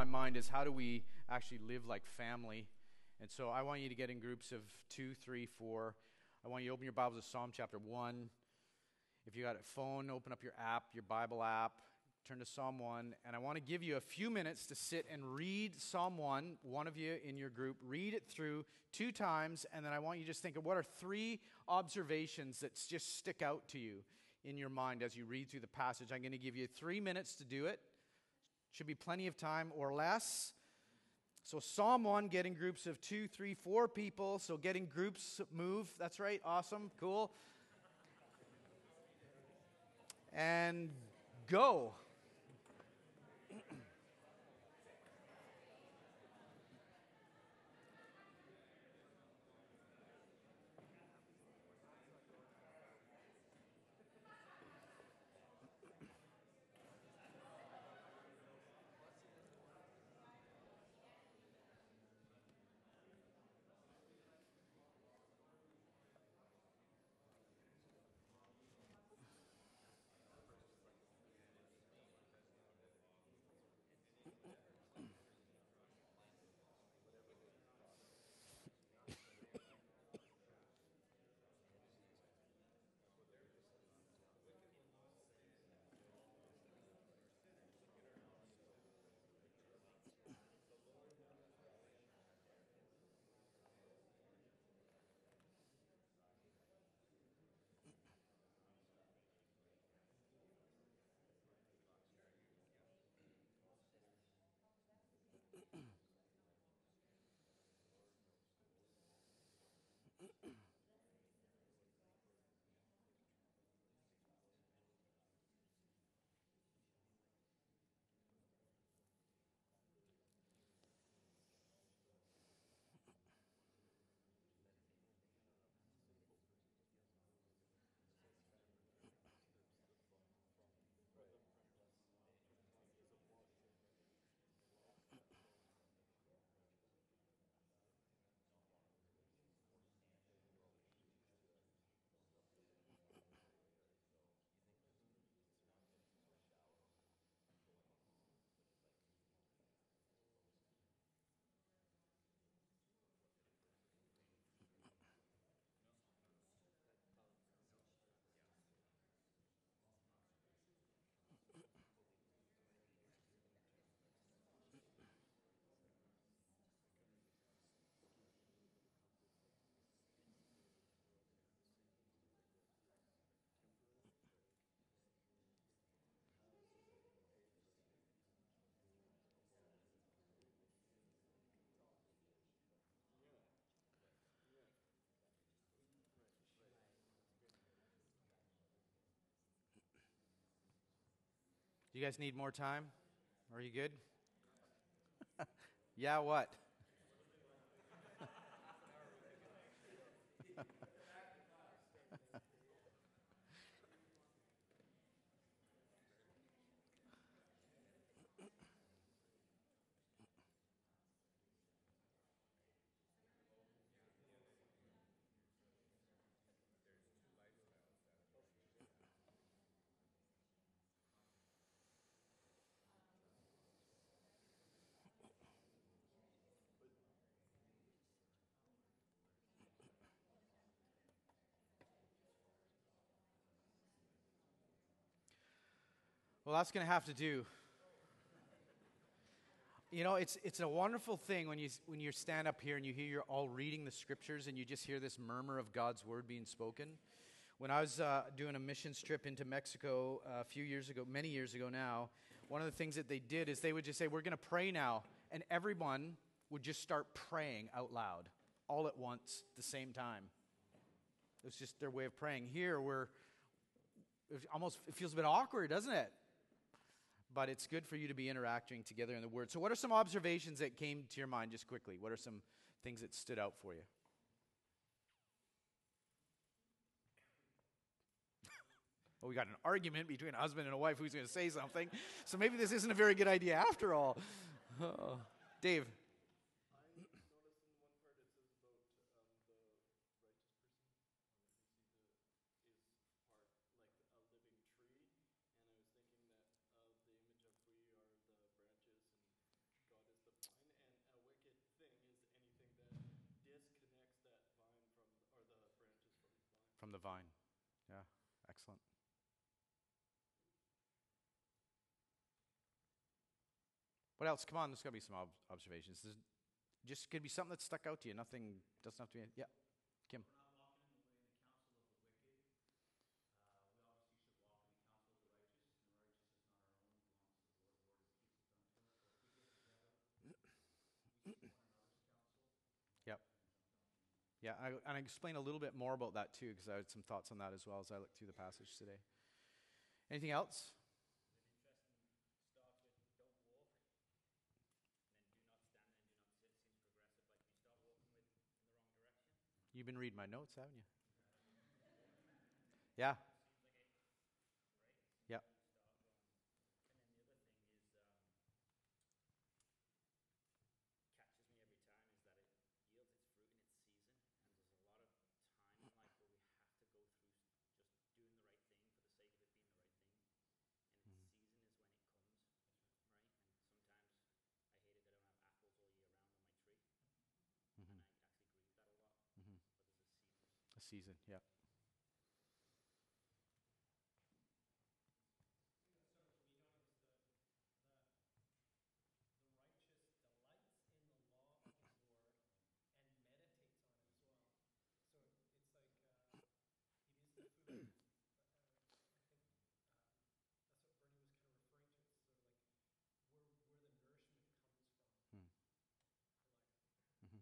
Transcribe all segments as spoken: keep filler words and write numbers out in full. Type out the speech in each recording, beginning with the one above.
mind is how do we actually live like family? And so I want you to get in groups of two, three, four. I want you to open your Bibles to Psalm chapter one. If you got a phone, open up your app, your Bible app, turn to Psalm one. And I want to give you a few minutes to sit and read Psalm one, one of you in your group. Read it through two times, and then I want you to just think of what are three observations that just stick out to you in your mind as you read through the passage. I'm going to give you three minutes to do it. Should be plenty of time or less. So Psalm one, getting groups of two, three, four people. So getting groups move. That's right. Awesome. Cool. And go. You guys need more time? Are you good? Yeah, what? Well, that's going to have to do. You know, it's it's a wonderful thing when you when you stand up here and you hear you're all reading the scriptures and you just hear this murmur of God's word being spoken. When I was uh, doing a missions trip into Mexico uh, a few years ago, many years ago now, one of the things that they did is they would just say, "We're going to pray now," and everyone would just start praying out loud, all at once, at the same time. It was just their way of praying. Here, we're it almost it feels a bit awkward, doesn't it? But it's good for you to be interacting together in the Word. So what are some observations that came to your mind just quickly? What are some things that stood out for you? Well, we got an argument between a husband and a wife who's going to say something. So maybe this isn't a very good idea after all. Oh. Dave. the vine. Yeah, excellent. What else? Come on, there's got to be some ob- observations. There's just could be something that stuck out to you. Nothing doesn't have to be. Yeah, Kim. Yep. Yeah, I, and I explain a little bit more about that too, because I had some thoughts on that as well as I looked through the passage today. Anything else? You've been reading my notes, haven't you? Yeah. Yeah. Mm-hmm. Mm-hmm. A season, yeah. Hmm. Mm-hmm.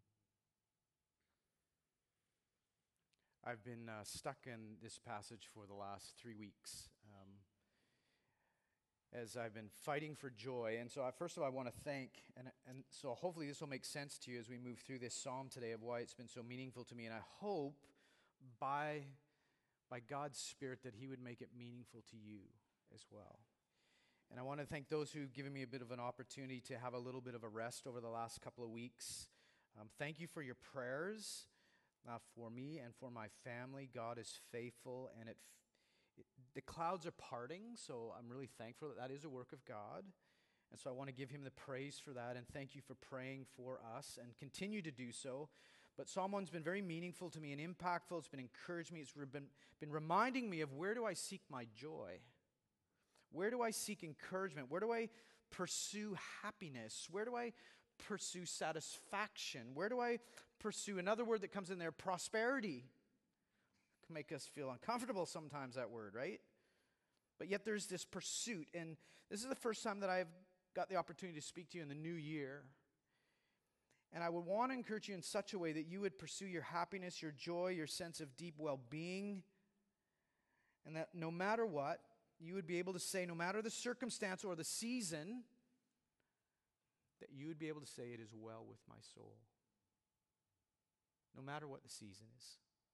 I've been uh, stuck in this passage for the last three weeks um, as I've been fighting for joy. And so, I, first of all, I want to thank, and, and so hopefully this will make sense to you as we move through this psalm today of why it's been so meaningful to me. And I hope by, by God's Spirit that He would make it meaningful to you as well. And I want to thank those who've given me a bit of an opportunity to have a little bit of a rest over the last couple of weeks. Um, thank you for your prayers. Uh, for me and for my family. God is faithful, and it, f- it the clouds are parting, so I'm really thankful that that is a work of God. And so I want to give Him the praise for that, and thank you for praying for us, and continue to do so. But Psalm one's been very meaningful to me and impactful. It's been encouraged me. It's re- been, been reminding me of where do I seek my joy? Where do I seek encouragement? Where do I pursue happiness? Where do I pursue satisfaction? Where do I pursue, another word that comes in there, prosperity? Can make us feel uncomfortable sometimes, that word, right? But yet there's this pursuit, and this is the first time that I've got the opportunity to speak to you in the new year. And I would want to encourage you in such a way that you would pursue your happiness, your joy, your sense of deep well-being, and that no matter what, you would be able to say, no matter the circumstance or the season, that you would be able to say, it is well with my soul. No matter what the season is.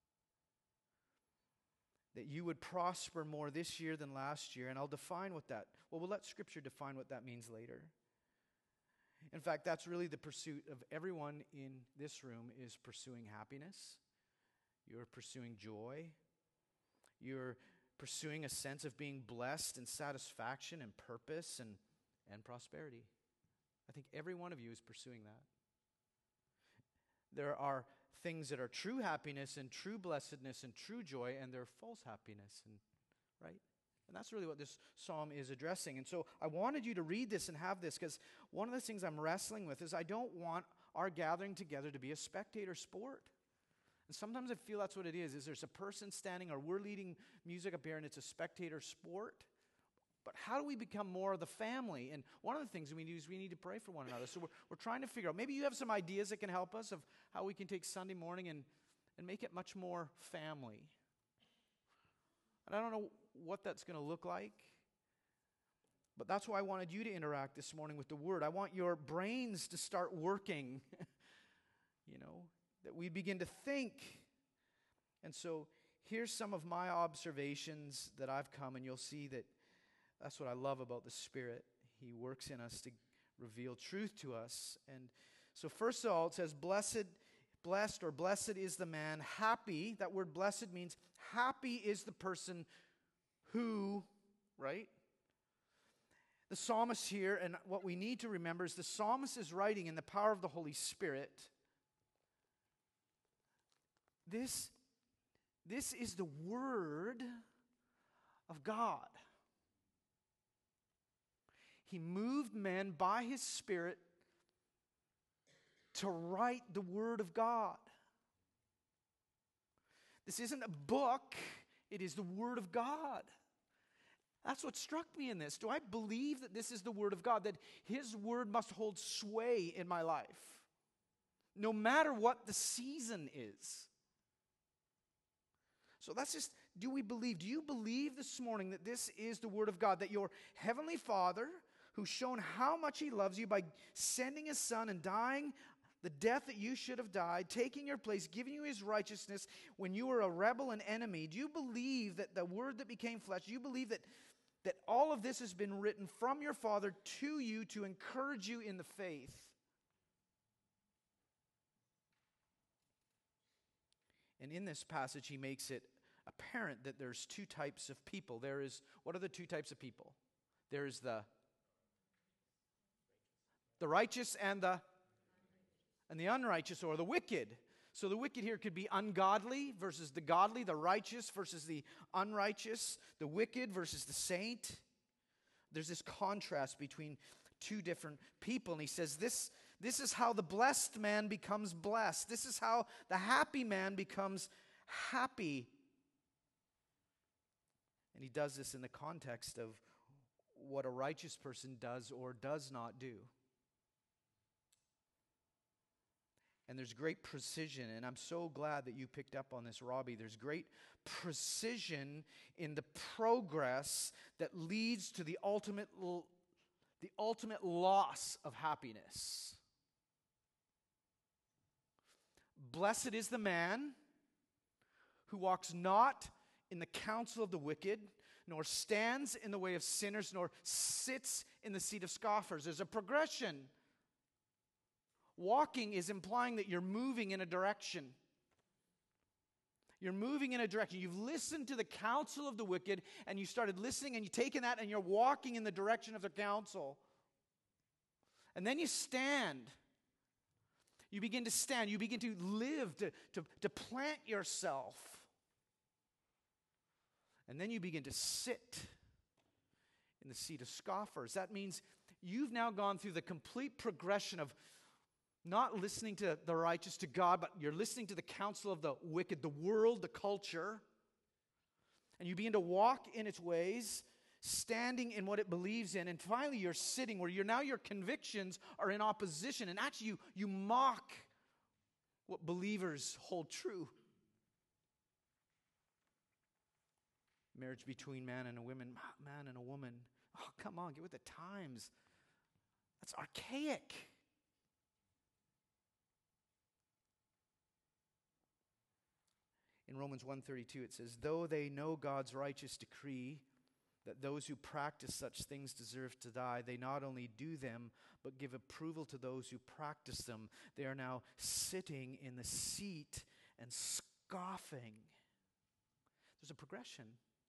That you would prosper more this year than last year. And I'll define what that, well, we'll let Scripture define what that means later. In fact, that's really the pursuit of everyone in this room, is pursuing happiness. You're pursuing joy. You're pursuing a sense of being blessed and satisfaction and purpose and, and prosperity. I think every one of you is pursuing that. There are things that are true happiness and true blessedness and true joy, and they're false happiness, and right? And that's really what this psalm is addressing. And so I wanted you to read this and have this, because one of the things I'm wrestling with is I don't want our gathering together to be a spectator sport. And sometimes I feel that's what it is, is there's a person standing, or we're leading music up here and it's a spectator sport. But how do we become more of the family? And one of the things we need is we need to pray for one another. So we're, we're trying to figure out, maybe you have some ideas that can help us of how we can take Sunday morning and, and make it much more family. And I don't know what that's going to look like. But that's why I wanted you to interact this morning with the Word. I want your brains to start working, you know, that we begin to think. And so here's some of my observations that I've come, and you'll see that that's what I love about the Spirit. He works in us to reveal truth to us. And so first of all, it says, blessed, blessed or blessed is the man, happy. That word blessed means happy is the person who, right? The psalmist here, and what we need to remember is the psalmist is writing in the power of the Holy Spirit. This This is the Word of God. He moved men by His Spirit to write the Word of God. This isn't a book, it is the Word of God. That's what struck me in this. Do I believe that this is the Word of God, that His Word must hold sway in my life, no matter what the season is? So that's just, do we believe? Do you believe this morning that this is the Word of God, that your Heavenly Father, who's shown how much He loves you by sending His Son and dying the death that you should have died, taking your place, giving you His righteousness when you were a rebel and enemy, do you believe that the Word that became flesh, do you believe that, that all of this has been written from your Father to you to encourage you in the faith? And in this passage, he makes it apparent that there's two types of people. There is, what are the two types of people? There is the, the righteous and the, and the unrighteous, or the wicked. So the wicked here could be ungodly versus the godly, the righteous versus the unrighteous, the wicked versus the saint. There's this contrast between two different people. And he says this, this is how the blessed man becomes blessed. This is how the happy man becomes happy. And he does this in the context of what a righteous person does or does not do. And there's great precision, and I'm so glad that you picked up on this, Robbie. There's great precision in the progress that leads to the ultimate, the ultimate loss of happiness. Blessed is the man who walks not in the counsel of the wicked, nor stands in the way of sinners, nor sits in the seat of scoffers. There's a progression. Walking is implying that you're moving in a direction. You're moving in a direction. You've listened to the counsel of the wicked, and you started listening, and you've taken that, and you're walking in the direction of the counsel. And then you stand. You begin to stand. You begin to live, to, to, to plant yourself. And then you begin to sit in the seat of scoffers. That means you've now gone through the complete progression of not listening to the righteous, to God, but you're listening to the counsel of the wicked, the world, the culture. And you begin to walk in its ways, standing in what it believes in. And finally, you're sitting where you're now your convictions are in opposition. And actually, you, you mock what believers hold true. Marriage between man and a woman, man and a woman. Oh, come on, get with the times. That's archaic. In Romans one thirty-two, it says, though they know God's righteous decree that those who practice such things deserve to die, they not only do them, but give approval to those who practice them. They are now sitting in the seat and scoffing. There's a progression.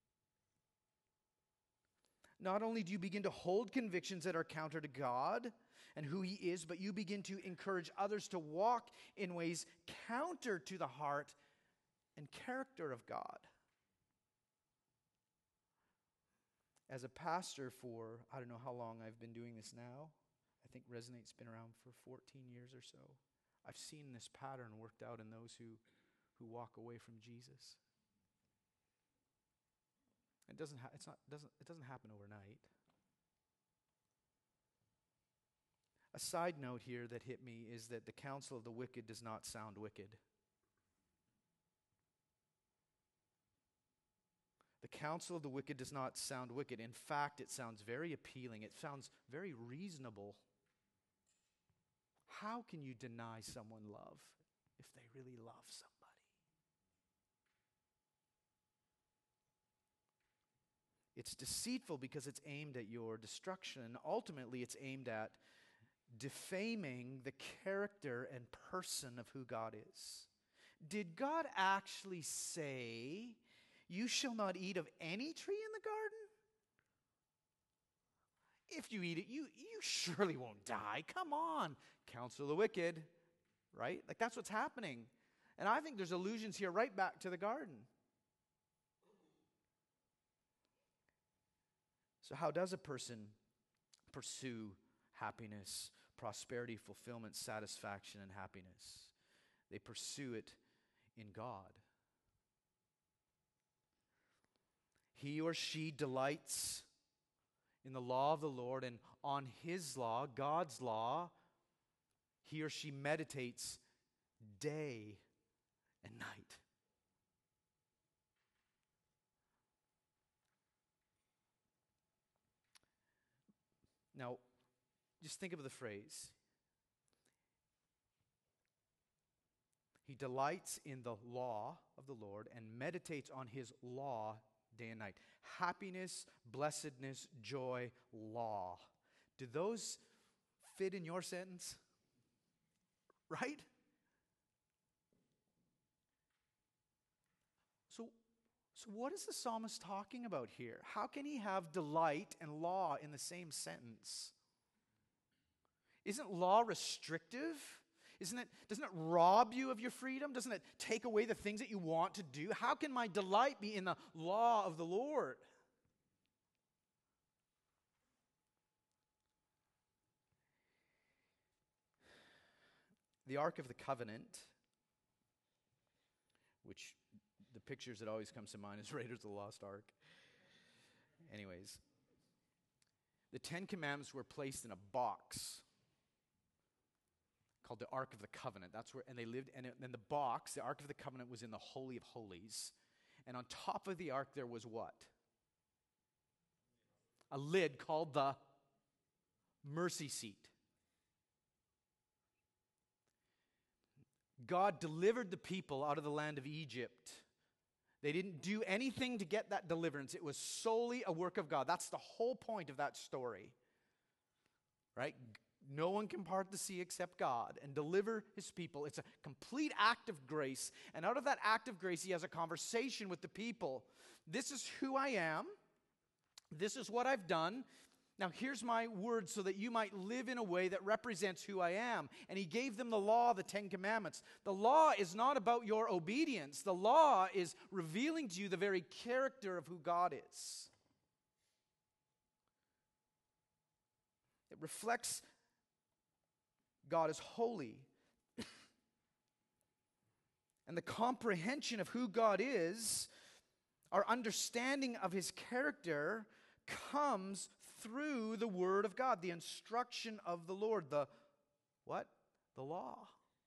Not only do you begin to hold convictions that are counter to God and who He is, but you begin to encourage others to walk in ways counter to the heart and character of God. As a pastor for, I don't know how long I've been doing this now. I think Resonate's been around for fourteen years or so. I've seen this pattern worked out in those who, who walk away from Jesus. It doesn't ha- it's not doesn't it doesn't happen overnight. A side note here that hit me is that the counsel of the wicked does not sound wicked. The counsel of the wicked does not sound wicked. In fact, it sounds very appealing. It sounds very reasonable. How can you deny someone love if they really love somebody? It's deceitful because it's aimed at your destruction. Ultimately, it's aimed at defaming the character and person of who God is. Did God actually say, you shall not eat of any tree in the garden? If you eat it, you, you surely won't die. Come on. Counsel of the wicked, right? Like that's what's happening. And I think there's allusions here right back to the garden. So how does a person pursue happiness, prosperity, fulfillment, satisfaction, and happiness? They pursue it in God. He or she delights in the law of the Lord, and on His law, God's law, he or she meditates day and night. Now, just think of the phrase. He delights in the law of the Lord and meditates on His law day and night. Happiness, blessedness, joy, law. Do those fit in your sentence? Right? So, so what is the psalmist talking about here? How can he have delight and law in the same sentence? Isn't law restrictive? Isn't it, doesn't it rob you of your freedom? Doesn't it take away the things that you want to do? How can my delight be in the law of the Lord? The Ark of the Covenant, which the pictures that always comes to mind is Raiders of the Lost Ark. Anyways, the Ten Commandments were placed in a box called the Ark of the Covenant. That's where, and they lived, and then the box, the Ark of the Covenant, was in the Holy of Holies. And on top of the Ark there was what? A lid called the mercy seat. God delivered the people out of the land of Egypt. They didn't do anything to get that deliverance. It was solely a work of God. That's the whole point of that story. Right? No one can part the sea except God and deliver His people. It's a complete act of grace. And out of that act of grace, He has a conversation with the people. This is who I am. This is what I've done. Now here's my word so that you might live in a way that represents who I am. And He gave them the law, the Ten Commandments. The law is not about your obedience. The law is revealing to you the very character of who God is. It reflects God is holy. And the comprehension of who God is, our understanding of His character, comes through the Word of God, the instruction of the Lord, the what? The law.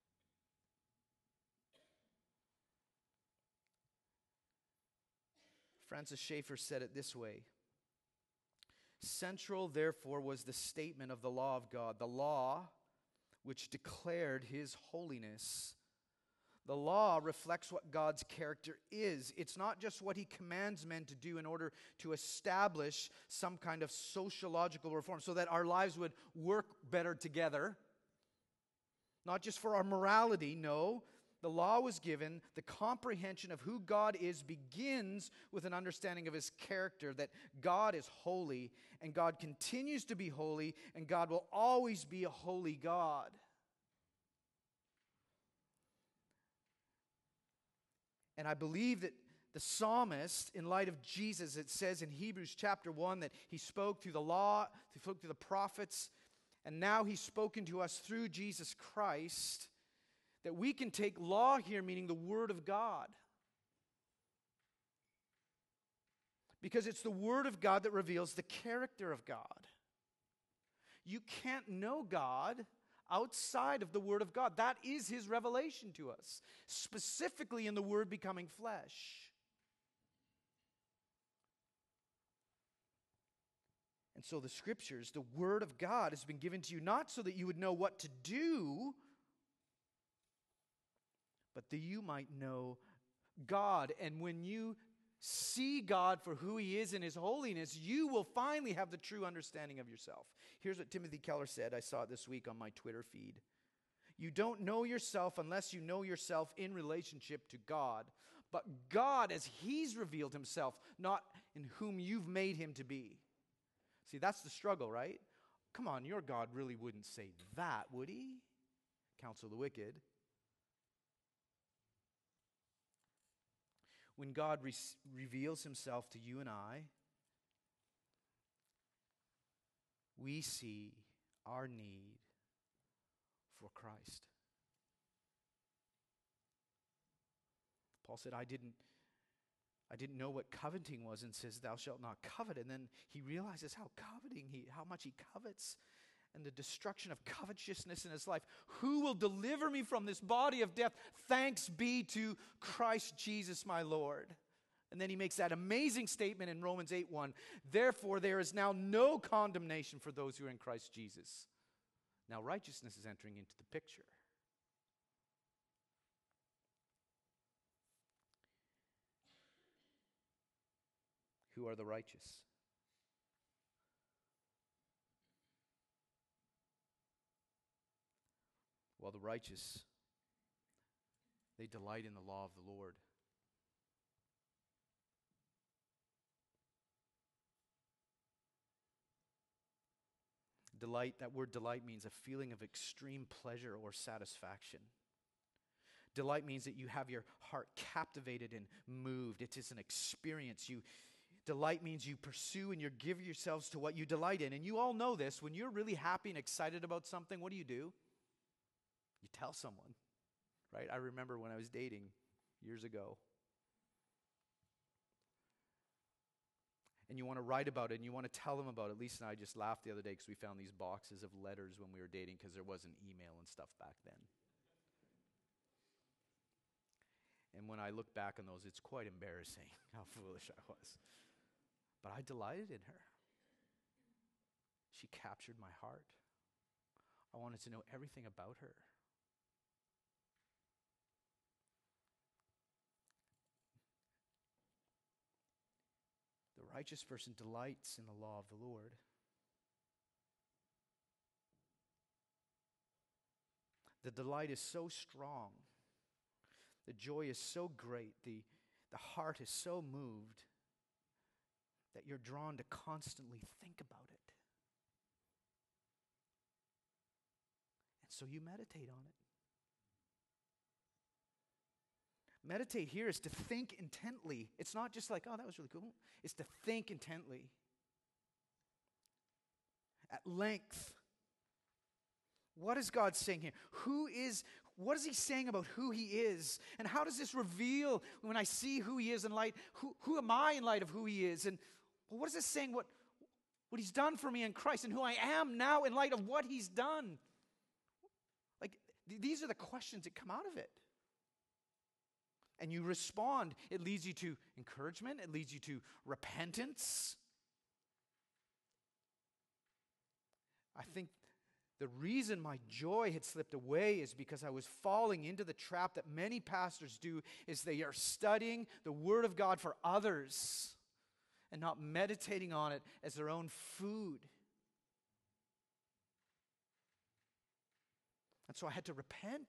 Francis Schaeffer said it this way. Central, therefore, was the statement of the law of God, the law which declared His holiness. The law reflects what God's character is. It's not just what He commands men to do in order to establish some kind of sociological reform so that our lives would work better together. Not just for our morality, no. The law was given. The comprehension of who God is begins with an understanding of His character, that God is holy, and God continues to be holy, and God will always be a holy God. And I believe that the psalmist, in light of Jesus, it says in Hebrews chapter one that he spoke through the law, he spoke through the prophets, and now He's spoken to us through Jesus Christ, that we can take law here, meaning the Word of God. Because it's the Word of God that reveals the character of God. You can't know God outside of the Word of God. That is His revelation to us, specifically in the Word becoming flesh. And so the Scriptures, the Word of God, has been given to you not so that you would know what to do, but that you might know God. And when you see God for who He is in His holiness, you will finally have the true understanding of yourself. Here's what Timothy Keller said. I saw it this week on my Twitter feed. You don't know yourself unless you know yourself in relationship to God. But God as He's revealed Himself, not in whom you've made Him to be. See, that's the struggle, right? Come on, your God really wouldn't say that, would He? Counsel the wicked. When God re- reveals Himself to you and I, we see our need for Christ. Paul said, I didn't I didn't know what coveting was, and says, thou shalt not covet. And then he realizes how coveting he, how much he covets, and the destruction of covetousness in his life. Who will deliver me from this body of death? Thanks be to Christ Jesus my Lord. And then he makes that amazing statement in Romans eight one. Therefore there is now no condemnation for those who are in Christ Jesus. Now righteousness is entering into the picture. Who are the righteous? Well, the righteous, they delight in the law of the Lord. Delight, that word delight means a feeling of extreme pleasure or satisfaction. Delight means that you have your heart captivated and moved. It is an experience. You Delight means you pursue and you give yourselves to what you delight in. And you all know this. When you're really happy and excited about something, what do you do? You tell someone, right? I remember when I was dating years ago. And you want to write about it and you want to tell them about it. Lisa and I just laughed the other day because we found these boxes of letters when we were dating because there wasn't email and stuff back then. And when I look back on those, it's quite embarrassing how foolish I was. But I delighted in her. She captured my heart. I wanted to know everything about her. The righteous person delights in the law of the Lord. The delight is so strong. The joy is so great. The, the heart is so moved that you're drawn to constantly think about it. And so you meditate on it. Meditate here is to think intently. It's not just like, oh, that was really cool. It's to think intently. At length. What is God saying here? Who is, what is he saying about who he is? And how does this reveal when I see who he is in light? Who, who am I in light of who he is? And well, what is this saying? What, what he's done for me in Christ and who I am now in light of what he's done? Like, th- these are the questions that come out of it. And you respond. It leads you to encouragement. It leads you to repentance. I think the reason my joy had slipped away is because I was falling into the trap that many pastors do, is they are studying the Word of God for others and not meditating on it as their own food. And so I had to repent.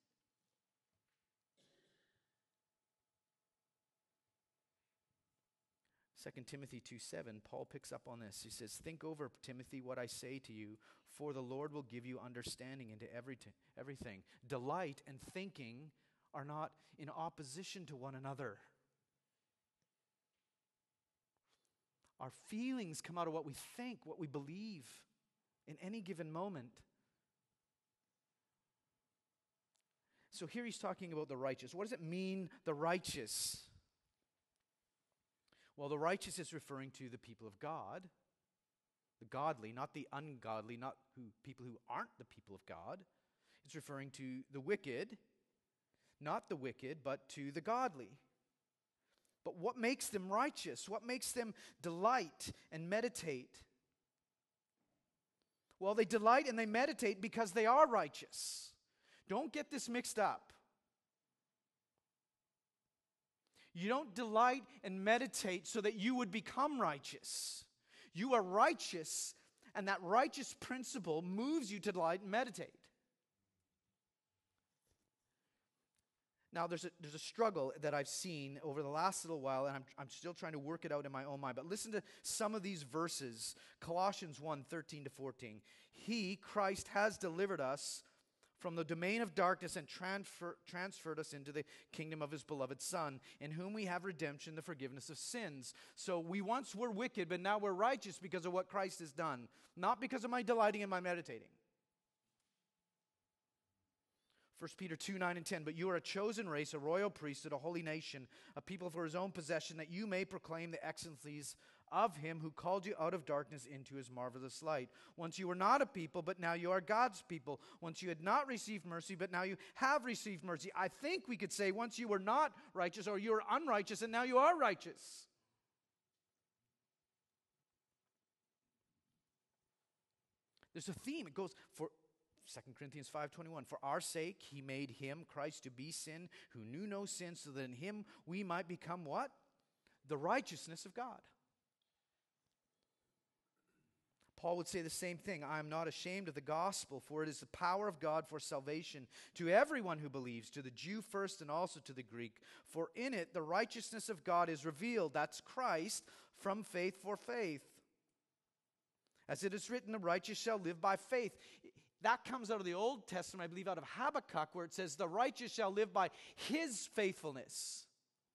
Second Timothy two seven, Paul picks up on this. He says, think over, Timothy, what I say to you, for the Lord will give you understanding into every t- everything. Delight and thinking are not in opposition to one another. Our feelings come out of what we think, what we believe in any given moment. So here he's talking about the righteous. What does it mean, the righteous? Well, the righteous is referring to the people of God, the godly, not the ungodly, not who people who aren't the people of God. It's referring to the wicked, not the wicked, but to the godly. But what makes them righteous? What makes them delight and meditate? Well, they delight and they meditate because they are righteous. Don't get this mixed up. You don't delight and meditate so that you would become righteous. You are righteous, and that righteous principle moves you to delight and meditate. Now, there's a, there's a struggle that I've seen over the last little while, and I'm, I'm still trying to work it out in my own mind. But listen to some of these verses. Colossians one, thirteen to fourteen. He, Christ, has delivered us from the domain of darkness and transfer, transferred us into the kingdom of his beloved Son, in whom we have redemption, the forgiveness of sins. So we once were wicked, but now we're righteous because of what Christ has done, not because of my delighting and my meditating. First Peter two, nine and ten, but you are a chosen race, a royal priesthood, a holy nation, a people for his own possession, that you may proclaim the excellencies of him who called you out of darkness into his marvelous light. Once you were not a people, but now you are God's people. Once you had not received mercy, but now you have received mercy. I think we could say once you were not righteous, or you were unrighteous, and now you are righteous. There's a theme. It goes for Second Corinthians five twenty-one, for our sake he made him, Christ, to be sin, who knew no sin, so that in him we might become what? The righteousness of God. Paul would say the same thing. I am not ashamed of the gospel, for it is the power of God for salvation to everyone who believes, to the Jew first and also to the Greek. For in it the righteousness of God is revealed, that's Christ, from faith for faith. As it is written, the righteous shall live by faith. That comes out of the Old Testament, I believe out of Habakkuk, where it says, the righteous shall live by his faithfulness.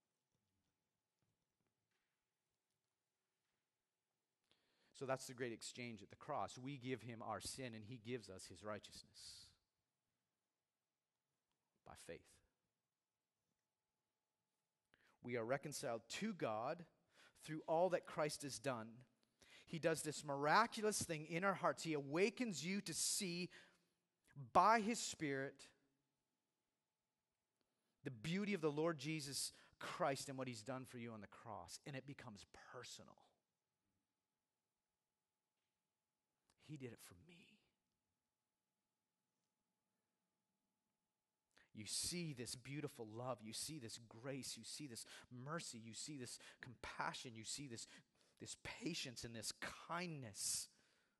So that's the great exchange at the cross. We give him our sin, and he gives us his righteousness by faith. We are reconciled to God through all that Christ has done. He does this miraculous thing in our hearts. He awakens you to see by his Spirit the beauty of the Lord Jesus Christ and what he's done for you on the cross. And it becomes personal. He did it for me. You see this beautiful love. You see this grace. You see this mercy. You see this compassion. You see this This patience and this kindness.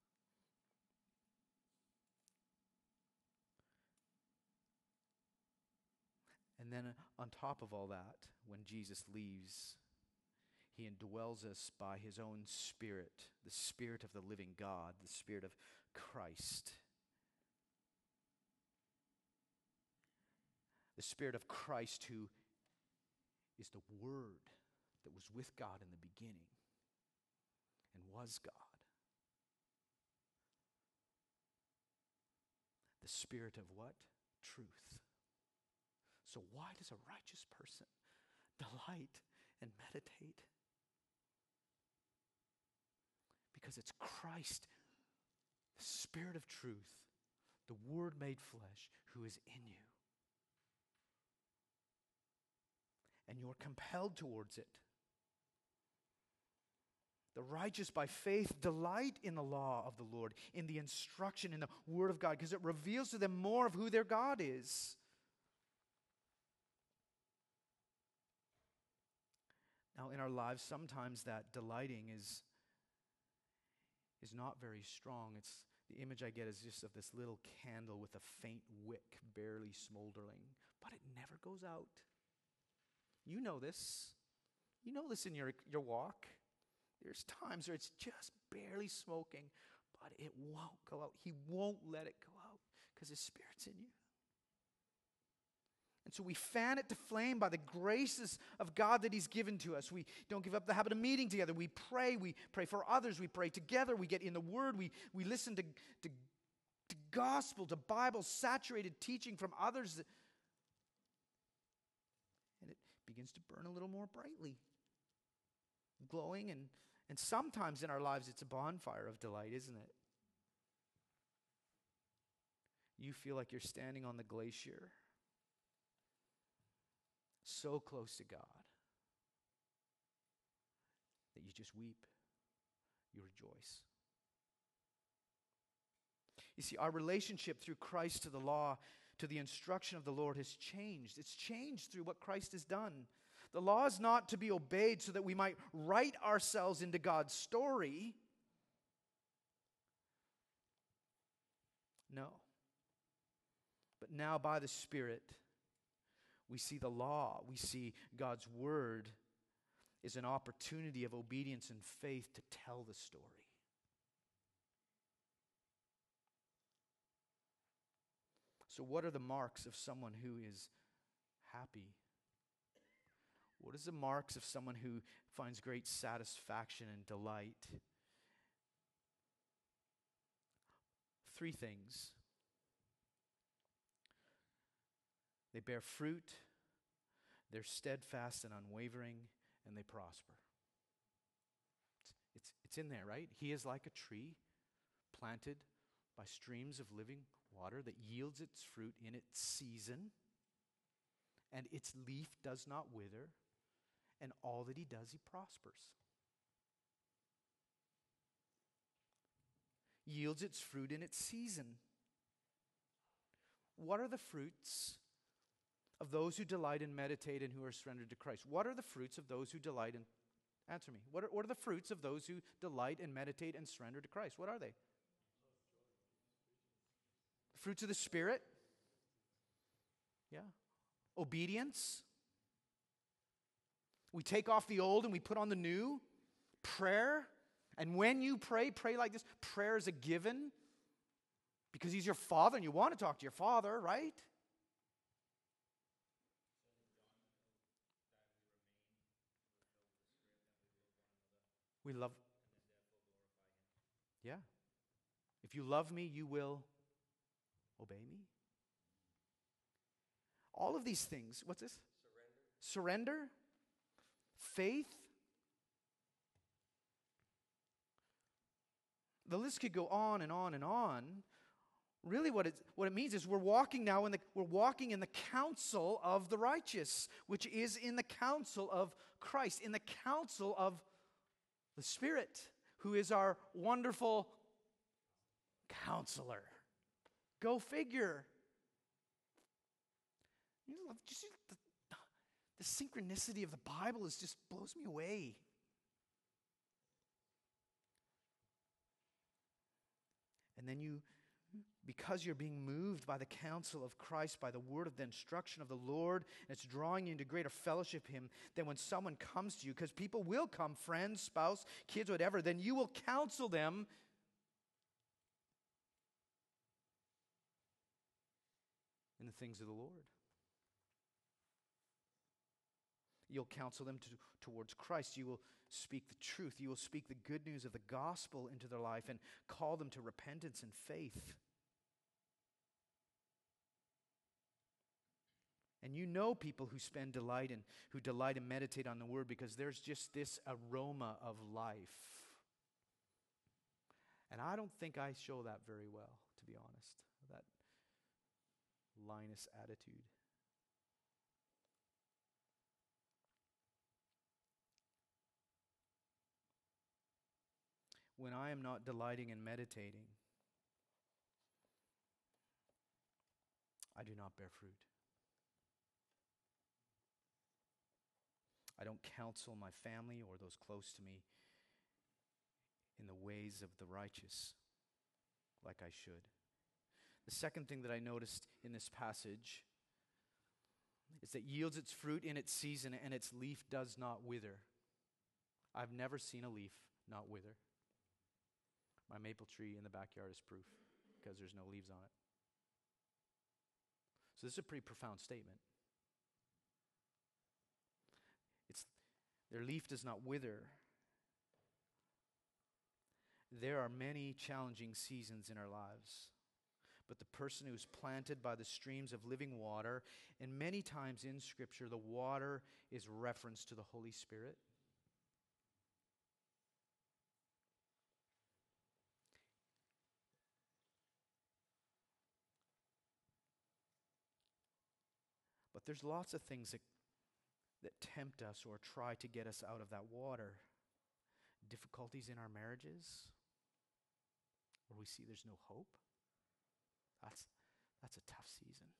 And then on top of all that, when Jesus leaves, he indwells us by his own Spirit, the Spirit of the living God, the Spirit of Christ. The Spirit of Christ, who is the Word that was with God in the beginning and was God. The Spirit of what? Truth. So why does a righteous person delight and meditate? Because it's Christ, the Spirit of truth, the Word made flesh, who is in you. And you're compelled towards it. The righteous by faith delight in the law of the Lord, in the instruction, in the Word of God, because it reveals to them more of who their God is. Now, in our lives, sometimes that delighting is, is not very strong. It's the image I get is just of this little candle with a faint wick, barely smoldering, but it never goes out. You know this. You know this in your, your walk. There's times where it's just barely smoking, but it won't go out. He won't let it go out because his Spirit's in you. And so we fan it to flame by the graces of God that he's given to us. We don't give up the habit of meeting together. We pray. We pray for others. We pray together. We get in the Word. We, we listen to, to, to gospel, to Bible-saturated teaching from others. That, and it begins to burn a little more brightly, glowing. And, and sometimes in our lives it's a bonfire of delight, isn't it? You feel like you're standing on the glacier, so close to God that you just weep, you rejoice. You see, our relationship through Christ to the law, to the instruction of the Lord has changed. It's changed through what Christ has done. The law is not to be obeyed so that we might write ourselves into God's story. No. But now by the Spirit, we see the law, we see God's Word is an opportunity of obedience and faith to tell the story. So what are the marks of someone who is happy? What is the marks of someone who finds great satisfaction and delight? Three things. They bear fruit, they're steadfast and unwavering, and they prosper. It's, it's, it's in there, right? He is like a tree planted by streams of living water that yields its fruit in its season, and its leaf does not wither, and all that he does, he prospers. Yields its fruit in its season. What are the fruits of those who delight and meditate and who are surrendered to Christ? What are the fruits of those who delight and answer me? What are, what are the fruits of those who delight and meditate and surrender to Christ? What are they? Fruits of the Spirit? Yeah. Obedience? We take off the old and we put on the new. Prayer? And when you pray, pray like this. Prayer is a given because He's your Father and you want to talk to your Father, right? We love. Yeah. If you love me, you will obey me. All of these things. What's this? Surrender. Surrender. Faith. The list could go on and on and on. Really what it, what it means is we're walking now in the, we're walking in the counsel of the righteous, which is in the counsel of Christ, in the counsel of the Spirit, who is our wonderful counselor. Go figure. You know, just the, the synchronicity of the Bible is just blows me away. And then you, because you're being moved by the counsel of Christ, by the word of the instruction of the Lord, and it's drawing you into greater fellowship with Him, then when someone comes to you, because people will come, friends, spouse, kids, whatever, then you will counsel them in the things of the Lord. You'll counsel them to, towards Christ. You will speak the truth. You will speak the good news of the gospel into their life and call them to repentance and faith. And you know people who spend delight and who delight and meditate on the word because there's just this aroma of life. And I don't think I show that very well, to be honest, that Linus attitude. When I am not delighting and meditating, I do not bear fruit. I don't counsel my family or those close to me in the ways of the righteous like I should. The second thing that I noticed in this passage is that yields its fruit in its season and its leaf does not wither. I've never seen a leaf not wither. My maple tree in the backyard is proof because there's no leaves on it. So this is a pretty profound statement. It's their leaf does not wither. There are many challenging seasons in our lives. But the person who is planted by the streams of living water, and many times in Scripture, the water is reference to the Holy Spirit. But there's lots of things that, that tempt us or try to get us out of that water. Difficulties in our marriages, where we see there's no hope. That's, that's a tough season.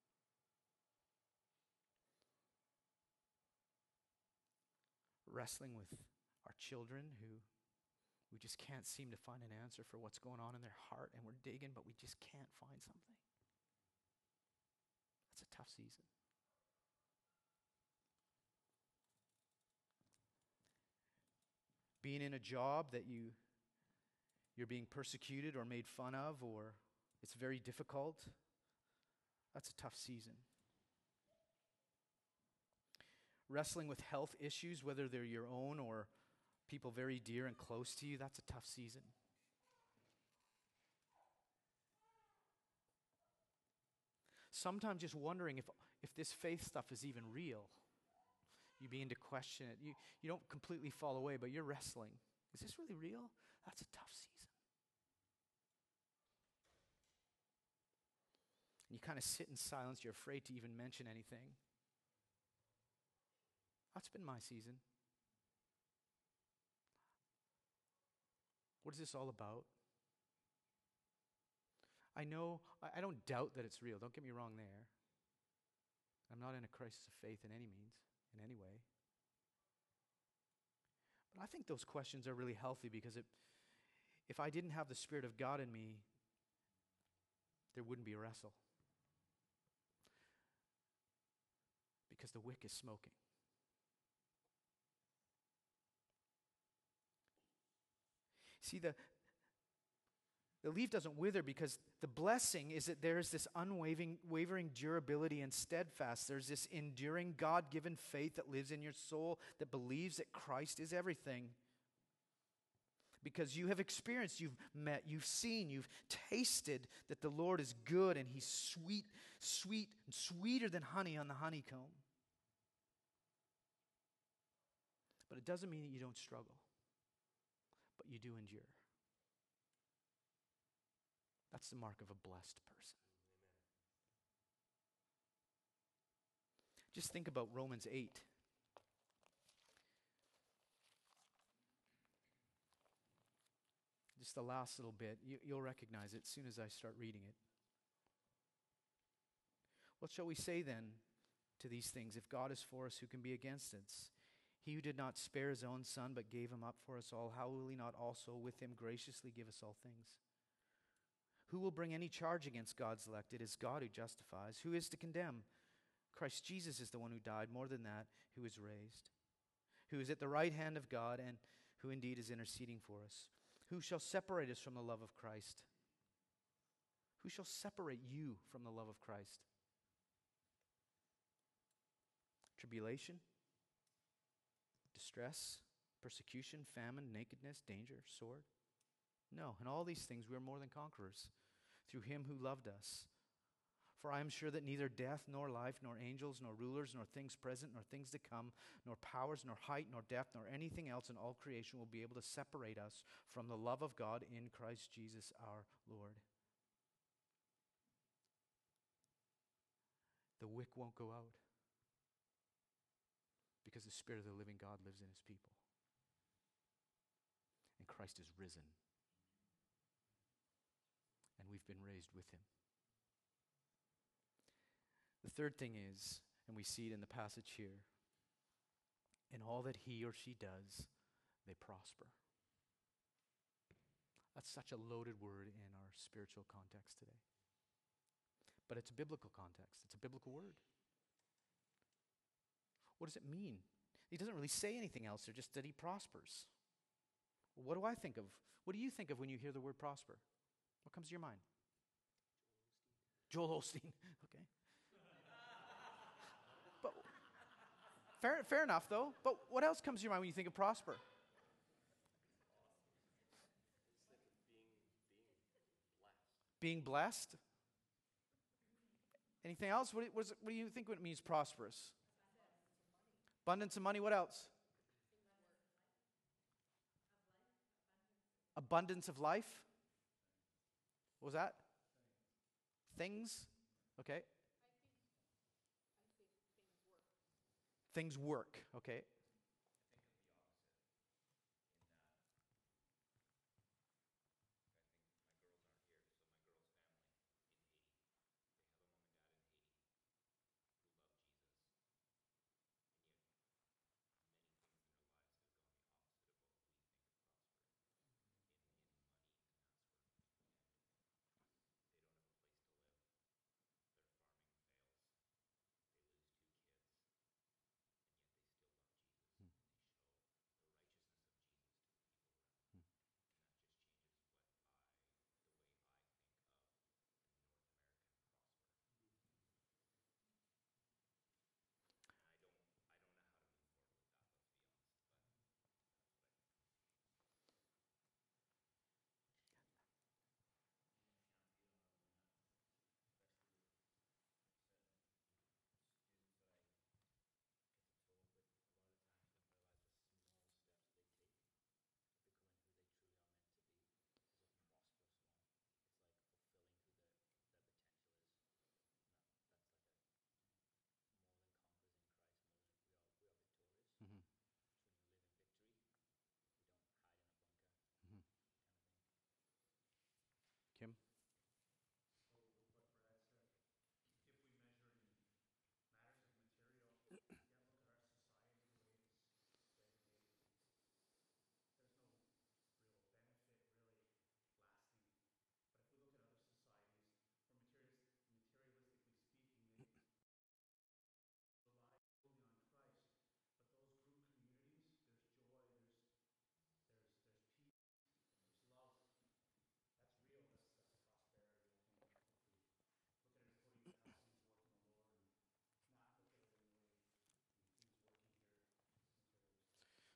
Wrestling with our children who we just can't seem to find an answer for what's going on in their heart, and we're digging, but we just can't find something. That's a tough season. Being in a job that you, you're being persecuted or made fun of, or it's very difficult. That's a tough season. Wrestling with health issues, whether they're your own or people very dear and close to you, that's a tough season. Sometimes just wondering if, if this faith stuff is even real. You begin to question it. You, you don't completely fall away, but you're wrestling. Is this really real? That's a tough season. You kind of sit in silence. You're afraid to even mention anything. That's been my season. What is this all about? I know, I, I don't doubt that it's real. Don't get me wrong there. I'm not in a crisis of faith in any means, in any way. But I think those questions are really healthy because it, if I didn't have the Spirit of God in me, there wouldn't be a wrestle. Because the wick is smoking. See, the, the leaf doesn't wither because the blessing is that there is this unwavering wavering durability and steadfast. There's this enduring God-given faith that lives in your soul that believes that Christ is everything. Because you have experienced, you've met, you've seen, you've tasted that the Lord is good and He's sweet, sweet, and sweeter than honey on the honeycomb. But it doesn't mean that you don't struggle. But you do endure. That's the mark of a blessed person. Amen. Just think about Romans eight. Just the last little bit. You, you'll recognize it as soon as I start reading it. What shall we say then to these things? If God is for us, who can be against us? He who did not spare His own Son, but gave Him up for us all, how will He not also with Him graciously give us all things? Who will bring any charge against God's elect? It is God who justifies. Who is to condemn? Christ Jesus is the one who died, more than that, who is raised, who is at the right hand of God, and who indeed is interceding for us. Who shall separate us from the love of Christ? Who shall separate you from the love of Christ? Tribulation? Distress, persecution, famine, nakedness, danger, sword? No, in all these things we are more than conquerors through Him who loved us. For I am sure that neither death, nor life, nor angels, nor rulers, nor things present, nor things to come, nor powers, nor height, nor depth, nor anything else in all creation will be able to separate us from the love of God in Christ Jesus our Lord. The wick won't go out. Because the Spirit of the living God lives in His people. And Christ is risen. And we've been raised with Him. The third thing is, and we see it in the passage here, in all that he or she does, they prosper. That's such a loaded word in our spiritual context today. But it's a biblical context. It's a biblical word. What does it mean? He doesn't really say anything else there, just that he prospers. Well, what do I think of? What do you think of when you hear the word prosper? What comes to your mind? Joel Osteen. Okay. But fair, fair enough, though. But what else comes to your mind when you think of prosper? Being blessed. Anything else? What, what, is it, what do you think it means prosperous? Abundance of money. What else? Abundance of life. What was that? Things. Okay. Things work. Okay.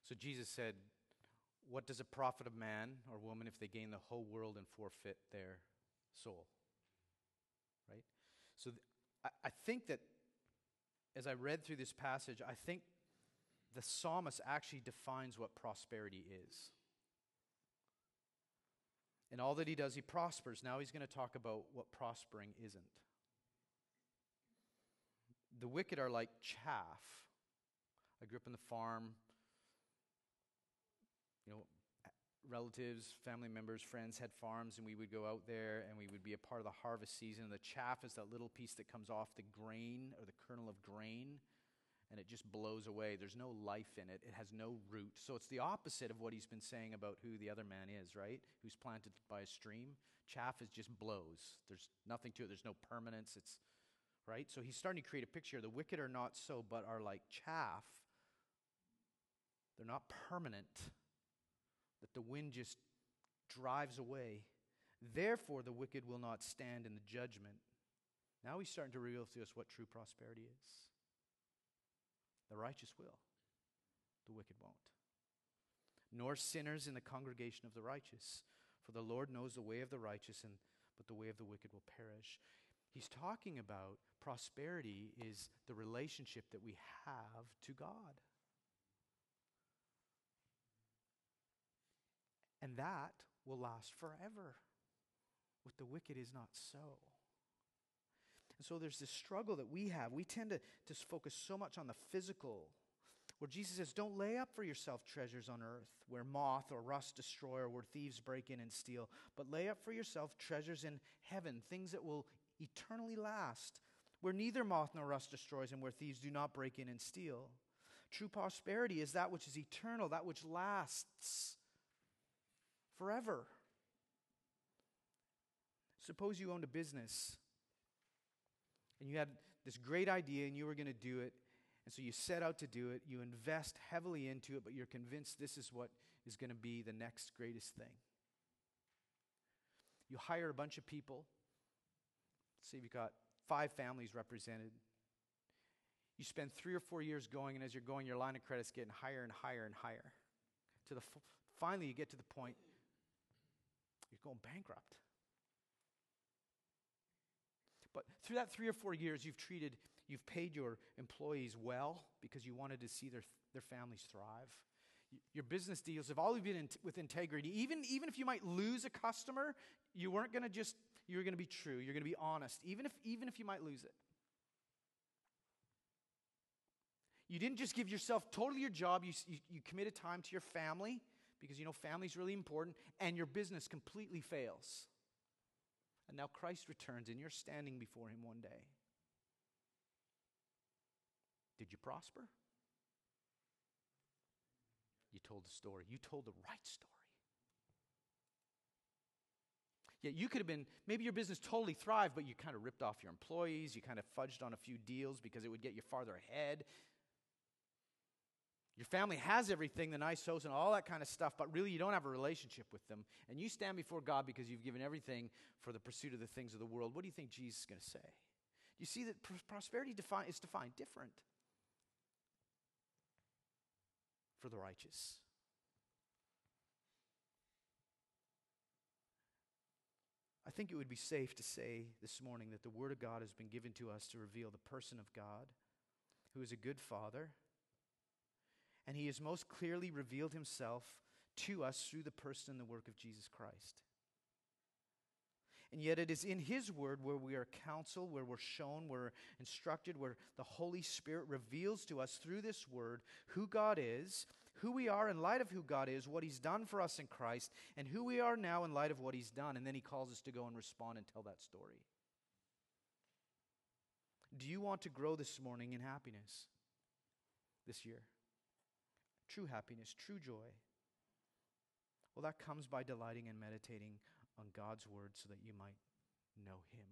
So Jesus said, what does it profit a man or woman if they gain the whole world and forfeit their soul? Right? So th- I, I think that as I read through this passage, I think the psalmist actually defines what prosperity is. And all that he does, he prospers. Now he's going to talk about what prospering isn't. The wicked are like chaff. I grew up in the farm. You know, relatives, family members, friends had farms, and we would go out there and we would be a part of the harvest season. And the chaff is that little piece that comes off the grain or the kernel of grain, and it just blows away. There's no life in it. It has no root. So it's the opposite of what he's been saying about who the other man is, right? Who's planted by a stream. Chaff is just blows. There's nothing to it. There's no permanence. It's right? So he's starting to create a picture. The wicked are not so, but are like chaff. They're not permanent. That the wind just drives away. Therefore, the wicked will not stand in the judgment. Now he's starting to reveal to us what true prosperity is. The righteous will. The wicked won't. Nor sinners in the congregation of the righteous. For the Lord knows the way of the righteous, and but the way of the wicked will perish. He's talking about prosperity is the relationship that we have to God. And that will last forever. With the wicked is not so. And so there's this struggle that we have. We tend to, to focus so much on the physical, where Jesus says, don't lay up for yourself treasures on earth, where moth or rust destroy, or where thieves break in and steal, but lay up for yourself treasures in heaven, things that will eternally last, where neither moth nor rust destroys, and where thieves do not break in and steal. True prosperity is that which is eternal, that which lasts forever. Suppose you owned a business and you had this great idea and you were going to do it, and so you set out to do it, you invest heavily into it, but you're convinced this is what is going to be the next greatest thing. You hire a bunch of people. Let's say you've got five families represented. You spend three or four years going, and as you're going, your line of credit's getting higher and higher and higher. To the f- finally, you get to the point you're going bankrupt. But through that three or four years, you've treated, you've paid your employees well because you wanted to see their their families thrive. Your business deals have always been in t- with integrity. Even, even if you might lose a customer, you weren't going to just, you were going to be true. You're going to be honest, even if, even if you might lose it. You didn't just give yourself totally your job. You, you, you committed time to your family because you know family's really important, and your business completely fails. And now Christ returns, and you're standing before him one day. Did you prosper? You told the story. You told the right story. Yeah, you could have been, maybe your business totally thrived, but you kind of ripped off your employees. You kind of fudged on a few deals because it would get you farther ahead. Your family has everything, the nice house and all that kind of stuff, but really you don't have a relationship with them. And you stand before God because you've given everything for the pursuit of the things of the world. What do you think Jesus is going to say? You see that pr- prosperity defi- is defined different for the righteous. I think it would be safe to say this morning that the Word of God has been given to us to reveal the person of God, who is a good Father. And he has most clearly revealed himself to us through the person and the work of Jesus Christ. And yet it is in his word where we are counseled, where we're shown, we're instructed, where the Holy Spirit reveals to us through this word who God is, who we are in light of who God is, what he's done for us in Christ, and who we are now in light of what he's done. And then he calls us to go and respond and tell that story. Do you want to grow this morning in happiness this year? True happiness, true joy. Well, that comes by delighting and meditating on God's word so that you might know him.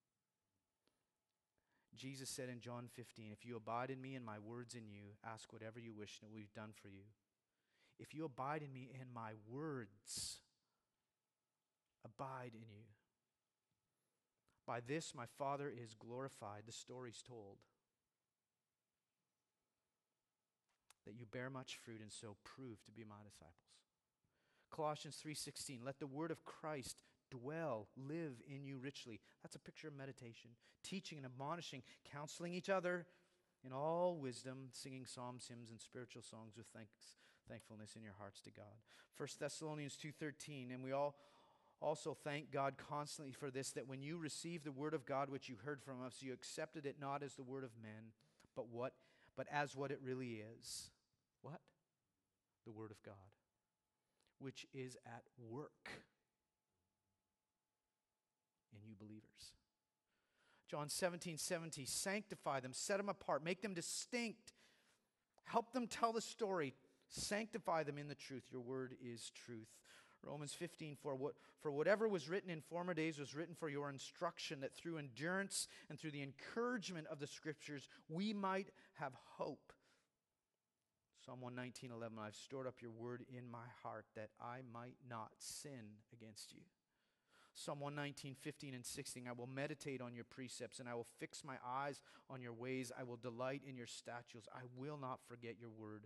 Jesus said in John fifteen, if you abide in me and my words in you, ask whatever you wish and it will be done for you. If you abide in me and my words abide in you, by this my Father is glorified. The story's told. that you bear much fruit and so prove to be my disciples. Colossians three sixteen, let the word of Christ dwell, live in you richly. That's a picture of meditation. Teaching and admonishing, counseling each other in all wisdom, singing psalms, hymns, and spiritual songs with thanks, thankfulness in your hearts to God. First Thessalonians two thirteen, and we all also thank God constantly for this, that when you received the word of God which you heard from us, you accepted it not as the word of men, but what, but as what it really is. What? The word of God, which is at work in you believers. John seventeen seventeen, sanctify them, set them apart, make them distinct, help them tell the story, sanctify them in the truth. Your word is truth. Romans fifteen four, what, for whatever was written in former days was written for your instruction, that through endurance and through the encouragement of the Scriptures we might have hope. Psalm one nineteen eleven, I've stored up your word in my heart that I might not sin against you. Psalm one nineteen fifteen and sixteen, I will meditate on your precepts and I will fix my eyes on your ways. I will delight in your statutes. I will not forget your word.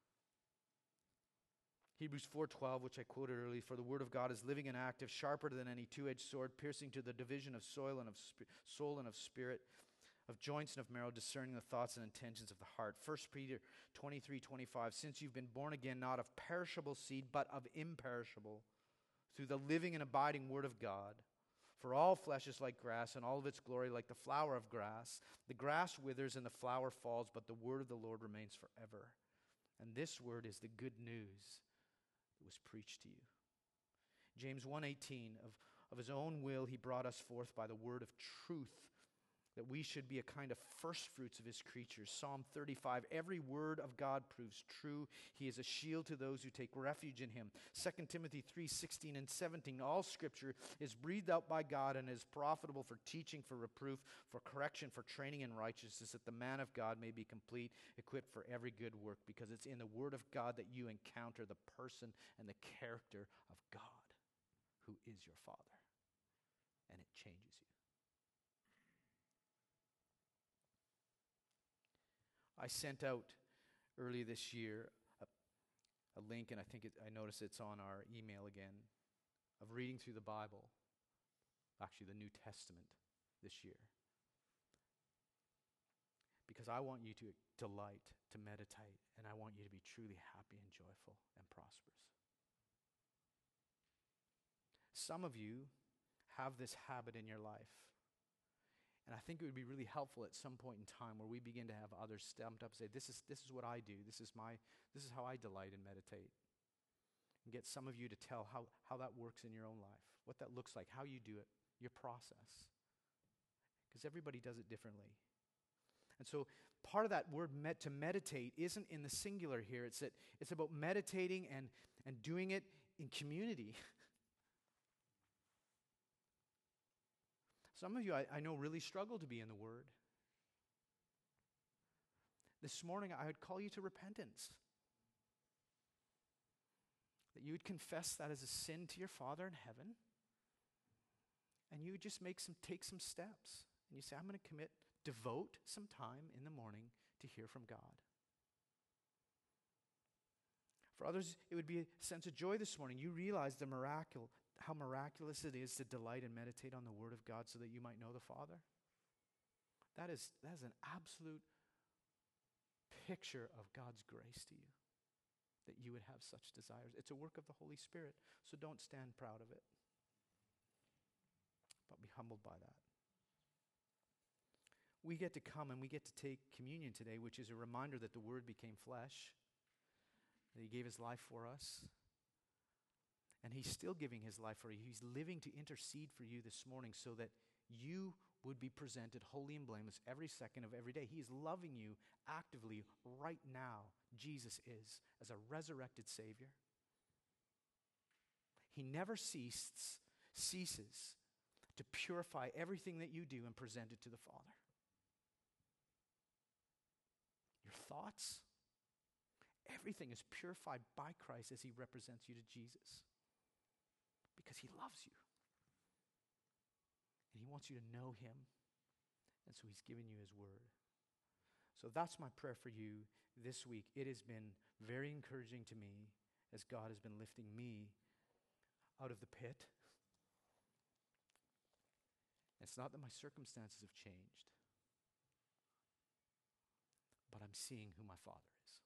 Hebrews four twelve, which I quoted earlier, for the word of God is living and active, sharper than any two-edged sword, piercing to the division of soul and of sp- soul and of spirit, of joints and of marrow, discerning the thoughts and intentions of the heart. First Peter twenty-three twenty-five, since you've been born again, not of perishable seed, but of imperishable, through the living and abiding word of God. For all flesh is like grass, and all of its glory like the flower of grass. The grass withers and the flower falls, but the word of the Lord remains forever. And this word is the good news that was preached to you. James one eighteen, of, of his own will he brought us forth by the word of truth, that we should be a kind of first fruits of his creatures. Psalm thirty-five, every word of God proves true. He is a shield to those who take refuge in him. Second Timothy three sixteen and seventeen, all scripture is breathed out by God and is profitable for teaching, for reproof, for correction, for training in righteousness, that the man of God may be complete, equipped for every good work, because it's in the word of God that you encounter the person and the character of God, who is your Father, and it changes you. I sent out early this year a, a link, and I think it, I notice it's on our email again, of reading through the Bible, actually the New Testament this year. Because I want you to delight, to meditate, and I want you to be truly happy and joyful and prosperous. Some of you have this habit in your life. And I think it would be really helpful at some point in time where we begin to have others stamped up and say, this is this is what I do. This is my this is how I delight and meditate. And get some of you to tell how, how that works in your own life, what that looks like, how you do it, your process. Because everybody does it differently. And so part of that word med- to meditate isn't in the singular here. It's that it's about meditating and, and doing it in community. Some of you, I, I know, really struggle to be in the Word. This morning, I would call you to repentance. That you would confess that as a sin to your Father in heaven. And you would just make some, take some steps. And you say, I'm going to commit, devote some time in the morning to hear from God. For others, it would be a sense of joy this morning. You realize the miracle, how miraculous it is to delight and meditate on the Word of God so that you might know the Father. That is, that is an absolute picture of God's grace to you, that you would have such desires. It's a work of the Holy Spirit, so don't stand proud of it, but be humbled by that. We get to come and we get to take communion today, which is a reminder that the Word became flesh, that He gave His life for us. And He's still giving His life for you. He's living to intercede for you this morning so that you would be presented holy and blameless every second of every day. He is loving you actively right now. Jesus is, as a resurrected Savior. He never ceases, ceases to purify everything that you do and present it to the Father. Your thoughts, everything is purified by Christ as He represents you to Jesus. Because He loves you. And He wants you to know Him. And so He's given you His Word. So that's my prayer for you this week, it has been very encouraging to me as God has been lifting me out of the pit. It's not that my circumstances have changed, but I'm seeing who my Father is.